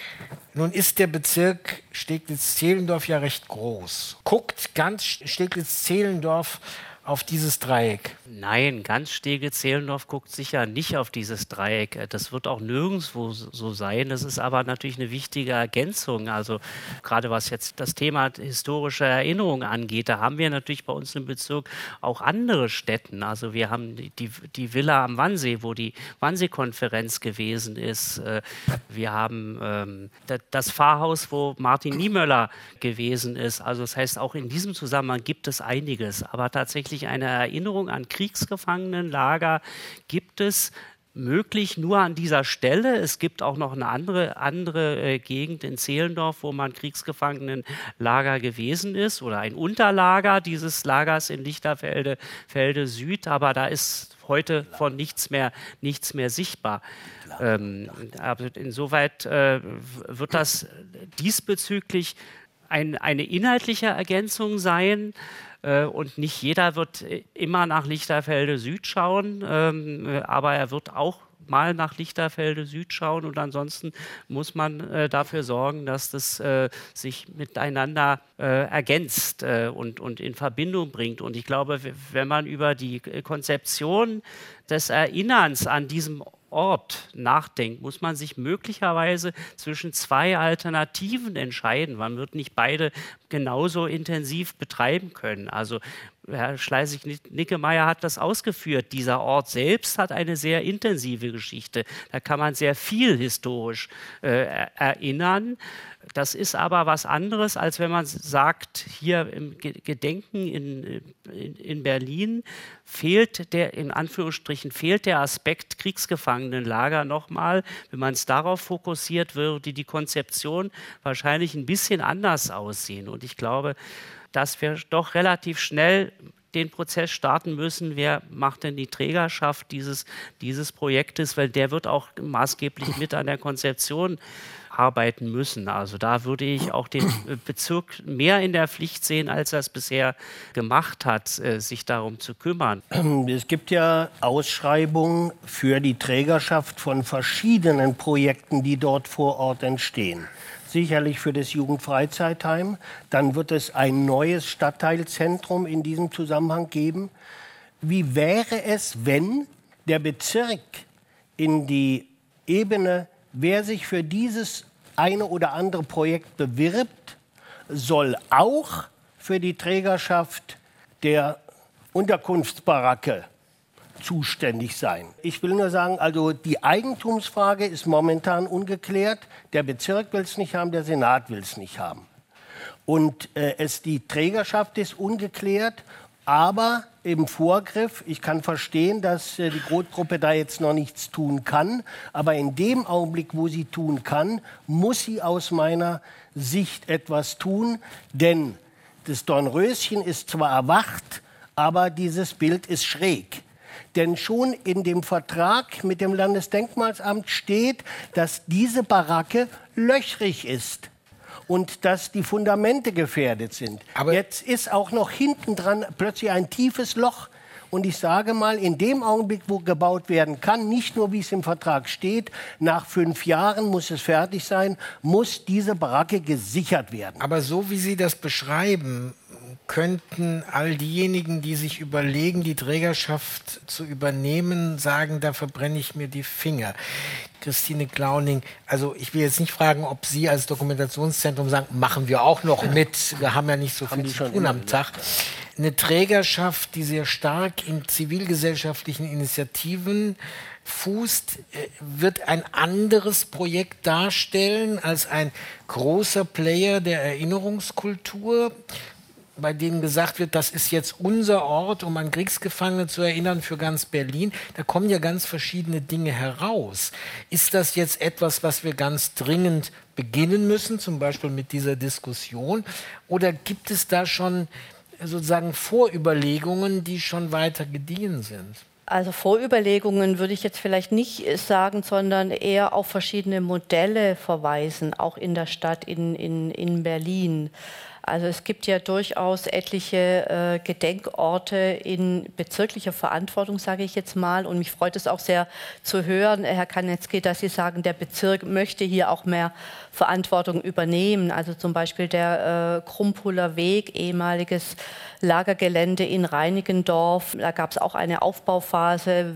nun ist der Bezirk Steglitz-Zehlendorf ja recht groß. Guckt ganz Steglitz-Zehlendorf auf dieses Dreieck? Nein, ganz Steglitz-Zehlendorf guckt sicher nicht auf dieses Dreieck. Das wird auch nirgendwo so sein. Das ist aber natürlich eine wichtige Ergänzung. Also gerade was jetzt das Thema historische Erinnerung angeht, da haben wir natürlich bei uns im Bezirk auch andere Stätten. Also wir haben die Villa am Wannsee, wo die Wannsee-Konferenz gewesen ist. Wir haben das Pfarrhaus, wo Martin Niemöller gewesen ist. Also das heißt, auch in diesem Zusammenhang gibt es einiges. Aber tatsächlich eine Erinnerung an Kriegsgefangenenlager gibt es möglich nur an dieser Stelle. Es gibt auch noch eine andere Gegend in Zehlendorf, wo man Kriegsgefangenenlager gewesen ist oder ein Unterlager dieses Lagers in Lichterfelde Süd, aber da ist heute von nichts mehr sichtbar. Aber insoweit wird das diesbezüglich eine inhaltliche Ergänzung sein. Und nicht jeder wird immer nach Lichterfelde Süd schauen, aber er wird auch mal nach Lichterfelde Süd schauen und ansonsten muss man dafür sorgen, dass das sich miteinander ergänzt und in Verbindung bringt. Und ich glaube, wenn man über die Konzeption des Erinnerns an diesem Ort nachdenkt, muss man sich möglicherweise zwischen zwei Alternativen entscheiden. Man wird nicht beide genauso intensiv betreiben können. Also Herr Schleißig-Nickemeyer hat das ausgeführt. Dieser Ort selbst hat eine sehr intensive Geschichte. Da kann man sehr viel historisch erinnern. Das ist aber was anderes, als wenn man sagt, hier im Gedenken in Berlin fehlt in Anführungsstrichen, fehlt der Aspekt Kriegsgefangenenlager nochmal. Wenn man es darauf fokussiert, würde die Konzeption wahrscheinlich ein bisschen anders aussehen. Und ich glaube, dass wir doch relativ schnell den Prozess starten müssen, wer macht denn die Trägerschaft dieses Projektes, weil der wird auch maßgeblich mit an der Konzeption arbeiten müssen. Also da würde ich auch den Bezirk mehr in der Pflicht sehen, als er es bisher gemacht hat, sich darum zu kümmern. Es gibt ja Ausschreibungen für die Trägerschaft von verschiedenen Projekten, die dort vor Ort entstehen. Sicherlich für das Jugendfreizeitheim. Dann wird es ein neues Stadtteilzentrum in diesem Zusammenhang geben. Wie wäre es, wenn der Bezirk in die Ebene, wer sich für dieses eine oder andere Projekt bewirbt, soll auch für die Trägerschaft der Unterkunftsbaracke zuständig sein. Ich will nur sagen, also die Eigentumsfrage ist momentan ungeklärt. Der Bezirk will es nicht haben, der Senat will es nicht haben. Und die Trägerschaft ist ungeklärt, aber im Vorgriff, ich kann verstehen, dass die Grotgruppe da jetzt noch nichts tun kann, aber in dem Augenblick, wo sie tun kann, muss sie aus meiner Sicht etwas tun, denn das Dornröschen ist zwar erwacht, aber dieses Bild ist schräg. Denn schon in dem Vertrag mit dem Landesdenkmalsamt steht, dass diese Baracke löchrig ist und dass die Fundamente gefährdet sind. Aber jetzt ist auch noch hinten dran plötzlich ein tiefes Loch. Und ich sage mal, in dem Augenblick, wo gebaut werden kann, nicht nur wie es im Vertrag steht, nach 5 Jahren muss es fertig sein, muss diese Baracke gesichert werden. Aber so wie Sie das beschreiben, könnten all diejenigen, die sich überlegen, die Trägerschaft zu übernehmen, sagen, da verbrenne ich mir die Finger. Christine Klauning, also ich will jetzt nicht fragen, ob Sie als Dokumentationszentrum sagen, machen wir auch noch mit, wir haben ja nicht so viel zu tun am Tag. Eine Trägerschaft, die sehr stark in zivilgesellschaftlichen Initiativen fußt, wird ein anderes Projekt darstellen als ein großer Player der Erinnerungskultur, bei denen gesagt wird, das ist jetzt unser Ort, um an Kriegsgefangene zu erinnern für ganz Berlin. Da kommen ja ganz verschiedene Dinge heraus. Ist das jetzt etwas, was wir ganz dringend beginnen müssen, zum Beispiel mit dieser Diskussion? Oder gibt es da schon sozusagen Vorüberlegungen, die schon weiter gediehen sind? Also Vorüberlegungen würde ich jetzt vielleicht nicht sagen, sondern eher auf verschiedene Modelle verweisen, auch in der Stadt in Berlin. Also es gibt ja durchaus etliche Gedenkorte in bezirklicher Verantwortung, sage ich jetzt mal. Und mich freut es auch sehr zu hören, Herr Kaniewski, dass Sie sagen, der Bezirk möchte hier auch mehr Verantwortung übernehmen. Also zum Beispiel der Krumpuller Weg, ehemaliges Lagergelände in Reinickendorf. Da gab es auch eine Aufbauphase,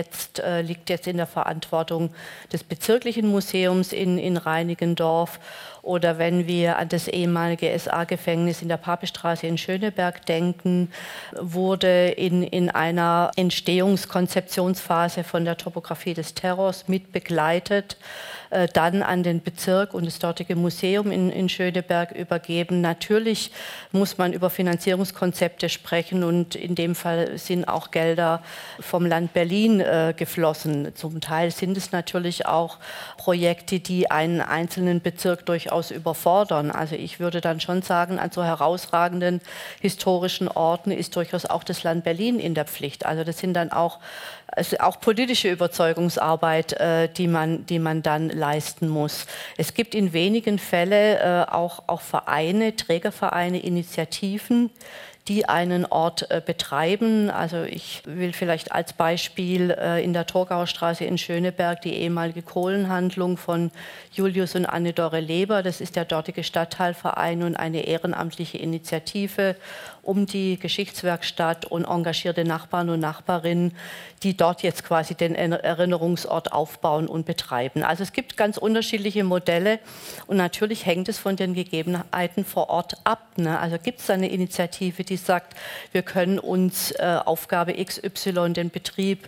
liegt jetzt in der Verantwortung des bezirklichen Museums in Reinickendorf. Oder wenn wir an das ehemalige SA-Gefängnis in der Papestraße in Schöneberg denken, wurde in einer Entstehungskonzeptionsphase von der Topographie des Terrors mit begleitet, dann an den Bezirk und das dortige Museum in Schöneberg übergeben. Natürlich muss man über Finanzierungskonzepte sprechen und in dem Fall sind auch Gelder vom Land Berlin geflossen. Zum Teil sind es natürlich auch Projekte, die einen einzelnen Bezirk durchaus überfordern. Also ich würde dann schon sagen, an so herausragenden historischen Orten ist durchaus auch das Land Berlin in der Pflicht. Also das sind dann auch politische Überzeugungsarbeit, die man dann leisten muss. Es gibt in wenigen Fällen auch Vereine, Trägervereine, Initiativen, die einen Ort betreiben. Also ich will vielleicht als Beispiel in der Torgauer Straße in Schöneberg die ehemalige Kohlenhandlung von Julius und Anne-Dore Leber. Das ist der dortige Stadtteilverein und eine ehrenamtliche Initiative um die Geschichtswerkstatt und engagierte Nachbarn und Nachbarinnen, die dort jetzt quasi den Erinnerungsort aufbauen und betreiben. Also es gibt ganz unterschiedliche Modelle und natürlich hängt es von den Gegebenheiten vor Ort ab. Ne? Also gibt es eine Initiative, die sagt, wir können uns Aufgabe XY, den Betrieb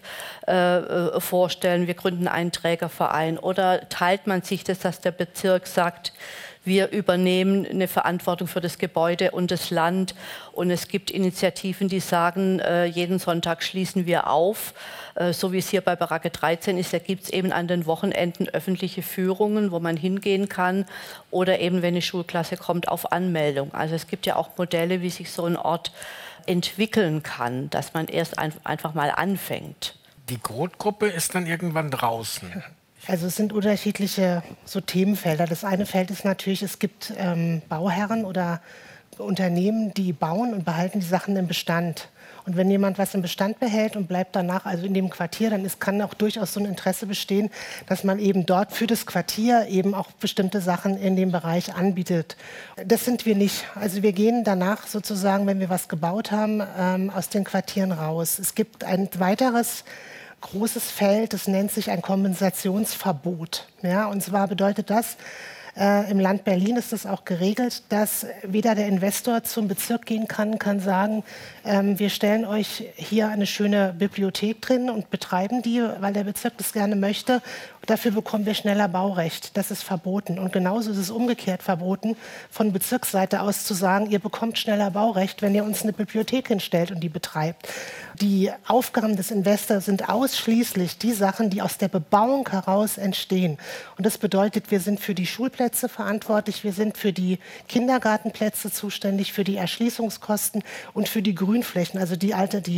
vorstellen, wir gründen einen Trägerverein, oder teilt man sich das, dass der Bezirk sagt, wir übernehmen eine Verantwortung für das Gebäude und das Land. Und es gibt Initiativen, die sagen, jeden Sonntag schließen wir auf. So wie es hier bei Baracke 13 ist, da gibt es eben an den Wochenenden öffentliche Führungen, wo man hingehen kann. Oder eben, wenn eine Schulklasse kommt, auf Anmeldung. Also es gibt ja auch Modelle, wie sich so ein Ort entwickeln kann, dass man erst einfach mal anfängt. Die Groth-Gruppe ist dann irgendwann draußen. Also es sind unterschiedliche so Themenfelder. Das eine Feld ist natürlich, es gibt Bauherren oder Unternehmen, die bauen und behalten die Sachen im Bestand. Und wenn jemand was im Bestand behält und bleibt danach, also in dem Quartier, dann kann auch durchaus so ein Interesse bestehen, dass man eben dort für das Quartier eben auch bestimmte Sachen in dem Bereich anbietet. Das sind wir nicht. Also wir gehen danach sozusagen, wenn wir was gebaut haben, aus den Quartieren raus. Es gibt ein weiteres großes Feld, das nennt sich ein Kompensationsverbot. Ja, und zwar bedeutet das, im Land Berlin ist das auch geregelt, dass weder der Investor zum Bezirk gehen kann sagen, wir stellen euch hier eine schöne Bibliothek drin und betreiben die, weil der Bezirk das gerne möchte. Dafür bekommen wir schneller Baurecht. Das ist verboten. Und genauso ist es umgekehrt verboten, von Bezirksseite aus zu sagen, ihr bekommt schneller Baurecht, wenn ihr uns eine Bibliothek hinstellt und die betreibt. Die Aufgaben des Investors sind ausschließlich die Sachen, die aus der Bebauung heraus entstehen. Und das bedeutet, wir sind für die Schulplätze verantwortlich, wir sind für die Kindergartenplätze zuständig, für die Erschließungskosten und für die Grünflächen, also die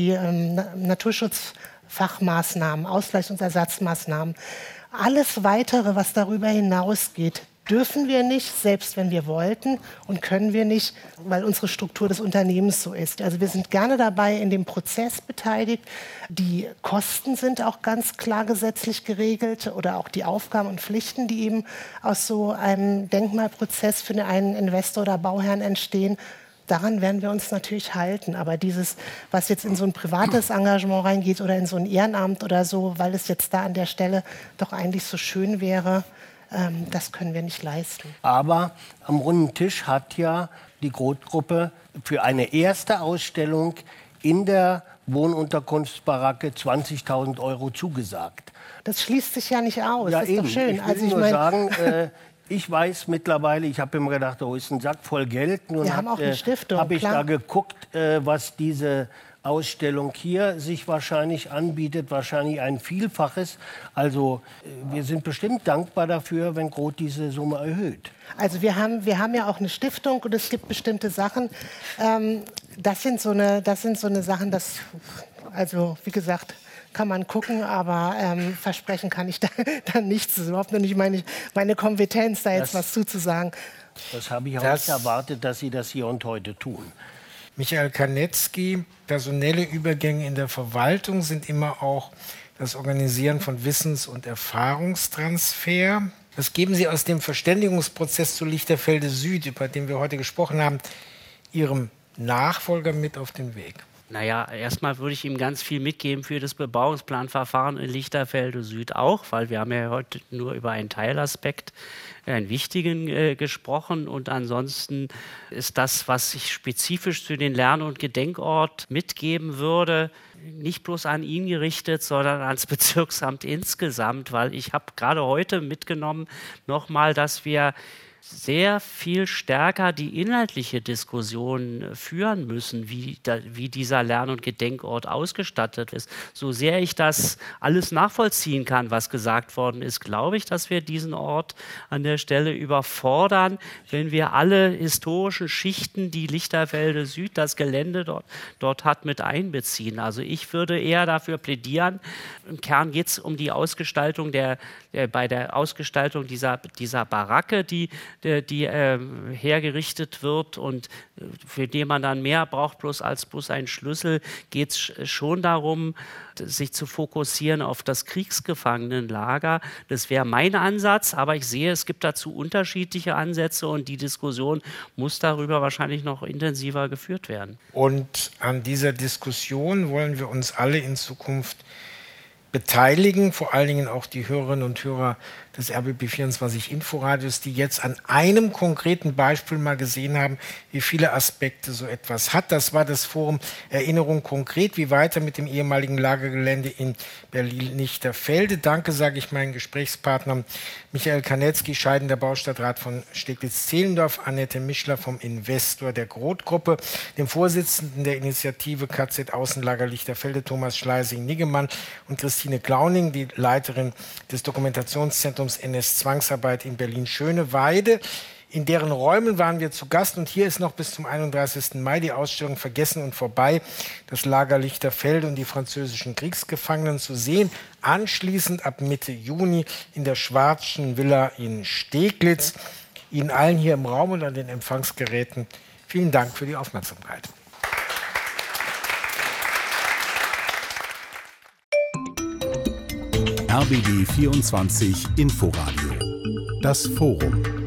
Naturschutzfachmaßnahmen, Ausgleichs- und Ersatzmaßnahmen. Alles Weitere, was darüber hinausgeht, dürfen wir nicht, selbst wenn wir wollten, und können wir nicht, weil unsere Struktur des Unternehmens so ist. Also wir sind gerne dabei in dem Prozess beteiligt. Die Kosten sind auch ganz klar gesetzlich geregelt oder auch die Aufgaben und Pflichten, die eben aus so einem Denkmalprozess für einen Investor oder Bauherrn entstehen. Daran werden wir uns natürlich halten. Aber dieses, was jetzt in so ein privates Engagement reingeht oder in so ein Ehrenamt oder so, weil es jetzt da an der Stelle doch eigentlich so schön wäre, das können wir nicht leisten. Aber am runden Tisch hat ja die Groth-Gruppe für eine erste Ausstellung in der Wohnunterkunftsbaracke 20.000 € zugesagt. Das schließt sich ja nicht aus. Ja, das ist eben. doch schön. Ich will nur sagen, ich weiß mittlerweile, ich habe immer gedacht, da ist ein Sack voll Geld. Nun wir haben auch eine Stiftung, habe ich klar. da geguckt, was diese Ausstellung hier sich wahrscheinlich anbietet, wahrscheinlich ein Vielfaches. Also wir sind bestimmt dankbar dafür, wenn Groth diese Summe erhöht. Also wir haben ja auch eine Stiftung und es gibt bestimmte Sachen. Das sind so eine Sachen, also wie gesagt, kann man gucken, aber versprechen kann ich da nichts. Das ist überhaupt noch nicht meine Kompetenz, da jetzt was zuzusagen. Das habe ich auch nicht erwartet, dass Sie das hier und heute tun. Michael Karnetzky, personelle Übergänge in der Verwaltung sind immer auch das Organisieren von Wissens- und Erfahrungstransfer. Was geben Sie aus dem Verständigungsprozess zu Lichterfelde Süd, über den wir heute gesprochen haben, Ihrem Nachfolger mit auf den Weg? Naja, erstmal würde ich ihm ganz viel mitgeben für das Bebauungsplanverfahren in Lichterfelde Süd auch, weil wir haben ja heute nur über einen Teilaspekt, einen wichtigen gesprochen. Und ansonsten ist das, was ich spezifisch für den Lern- und Gedenkort mitgeben würde, nicht bloß an ihn gerichtet, sondern ans Bezirksamt insgesamt, weil ich habe gerade heute mitgenommen nochmal, dass wir sehr viel stärker die inhaltliche Diskussion führen müssen, wie dieser Lern- und Gedenkort ausgestattet ist. So sehr ich das alles nachvollziehen kann, was gesagt worden ist, glaube ich, dass wir diesen Ort an der Stelle überfordern, wenn wir alle historischen Schichten, die Lichterfelde Süd, das Gelände dort hat, mit einbeziehen. Also ich würde eher dafür plädieren, im Kern geht es um die Ausgestaltung bei der Ausgestaltung dieser Baracke, die die hergerichtet wird und für die man dann mehr braucht, bloß ein Schlüssel, geht es schon darum, sich zu fokussieren auf das Kriegsgefangenenlager. Das wäre mein Ansatz, aber ich sehe, es gibt dazu unterschiedliche Ansätze und die Diskussion muss darüber wahrscheinlich noch intensiver geführt werden. Und an dieser Diskussion wollen wir uns alle in Zukunft beteiligen, vor allen Dingen auch die Hörerinnen und Hörer des RBB24 Inforadios, die jetzt an einem konkreten Beispiel mal gesehen haben, wie viele Aspekte so etwas hat. Das war das Forum Erinnerung konkret, wie weiter mit dem ehemaligen Lagergelände in Berlin-Lichterfelde. Danke, sage ich meinen Gesprächspartnern Michael Kanetzki, scheidender Baustadtrat von Steglitz-Zehlendorf, Annette Mischler vom Investor der Groth-Gruppe, dem Vorsitzenden der Initiative KZ Außenlager Lichterfelde, Thomas Schleising-Niggemann, und Christine Klauning, die Leiterin des Dokumentationszentrums NS-Zwangsarbeit in Berlin-Schöneweide. In deren Räumen waren wir zu Gast und hier ist noch bis zum 31. Mai die Ausstellung Vergessen und vorbei, das Lager Lichterfelde und die französischen Kriegsgefangenen zu sehen. Anschließend ab Mitte Juni in der Schwarzschen Villa in Steglitz. Ihnen allen hier im Raum und an den Empfangsgeräten vielen Dank für die Aufmerksamkeit. RBB 24 Inforadio. Das Forum.